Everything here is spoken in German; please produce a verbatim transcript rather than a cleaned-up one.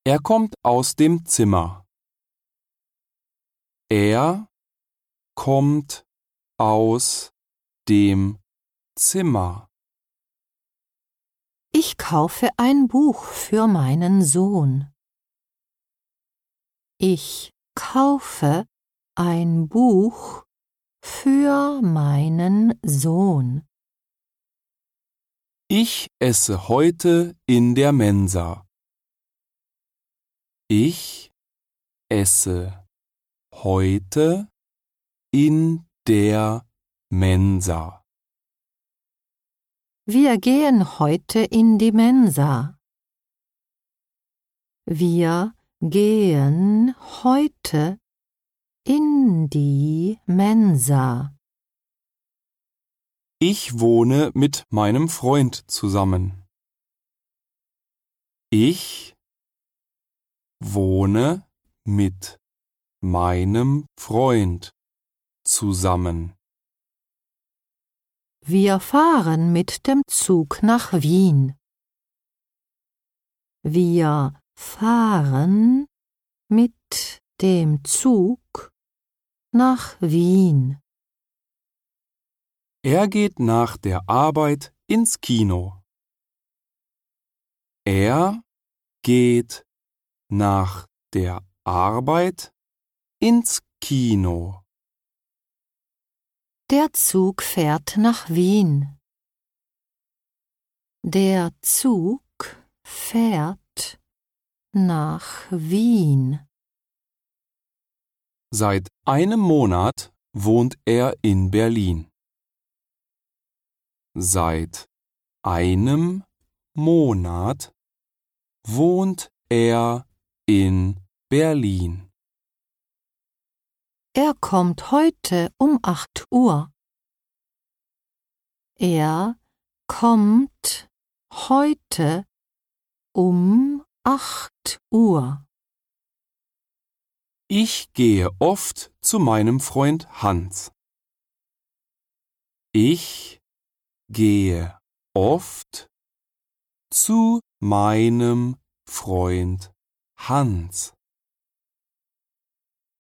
Er kommt aus dem Zimmer. Er kommt aus dem Zimmer. Ich kaufe ein Buch für meinen Sohn. Ich kaufe ein Buch für meinen Sohn. Ich esse heute in der Mensa. Ich esse heute in der Mensa. Wir gehen heute in die Mensa. Wir gehen heute in die Mensa. Ich wohne mit meinem Freund zusammen. Ich wohne mit meinem Freund zusammen. Wir fahren mit dem Zug nach Wien. Wir fahren mit dem Zug nach Wien. Er geht nach der Arbeit ins Kino. Er geht nach der Arbeit ins Kino. Der Zug fährt nach Wien. Der Zug fährt nach Wien. Seit einem Monat wohnt er in Berlin. Seit einem Monat wohnt er in Berlin. Er kommt heute um acht Uhr. Er kommt heute um acht Uhr. Ich gehe oft zu meinem Freund Hans. Ich gehe oft zu meinem Freund Hans.